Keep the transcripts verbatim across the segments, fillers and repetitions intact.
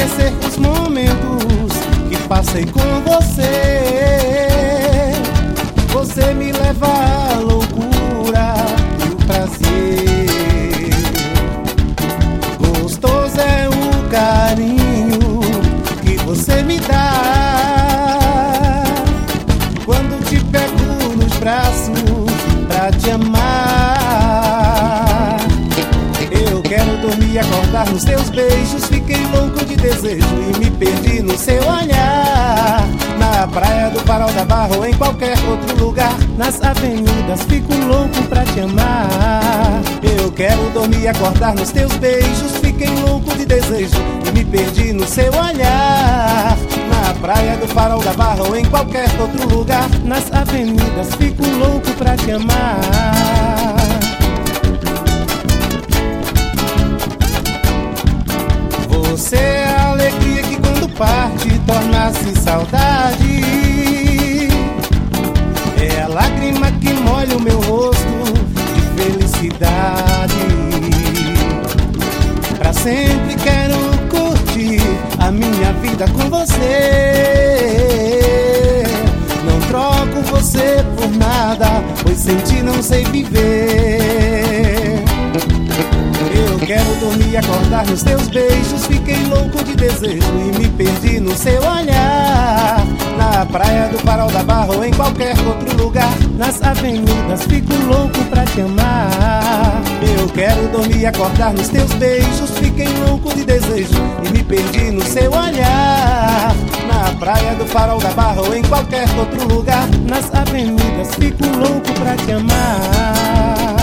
esquecer os momentos que passei com você. Você me leva à loucura e o prazer. Gostoso é o carinho que você me dá quando te pego nos braços pra te amar. Eu quero dormir e acordar nos teus beijos. Fiquei louco de desejo e me perdi no seu olhar. Na praia do Farol da Barra ou em qualquer outro lugar, nas avenidas fico louco pra te amar. Eu quero dormir e acordar nos teus beijos. Fiquei louco de desejo e me perdi no seu olhar. Na praia do Farol da Barra ou em qualquer outro lugar, nas avenidas fico louco pra te amar. Você é a alegria que quando parte torna-se saudade. É a lágrima que molha o meu rosto de felicidade. Pra sempre quero curtir a minha vida com você. Não troco você por nada, pois sem ti não sei viver. Eu quero dormir e acordar nos teus beijos. Fiquei louco de desejo e me perdi no seu olhar. Na praia do Farol da Barra ou em qualquer outro lugar, nas avenidas fico louco pra te amar. Eu quero dormir e acordar nos teus beijos. Fiquei louco de desejo e me perdi no seu olhar. Na praia do Farol da Barra ou em qualquer outro lugar, nas avenidas fico louco pra te amar.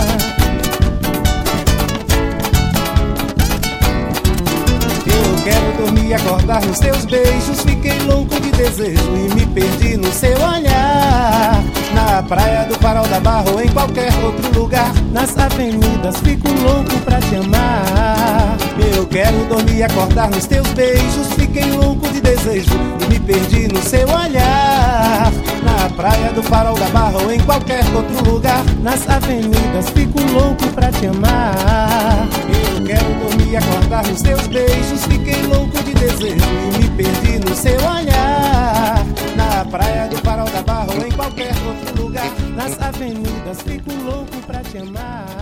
Quero dormir e acordar nos teus beijos. Fiquei louco de desejo e me perdi no seu olhar. Na praia do Farol da Barra ou em qualquer outro lugar, nas avenidas fico louco pra te amar. Eu quero dormir e acordar nos teus beijos. Fiquei louco de desejo e me perdi no seu olhar. Na praia do Farol da Barra ou em qualquer outro lugar, nas avenidas fico louco pra te amar. Eu quero dormir e acordar nos teus beijos. Fiquei louco de desejo e me perdi no seu olhar. Na praia do Farol da Barra ou em qualquer outro lugar, nas avenidas fico louco pra te amar.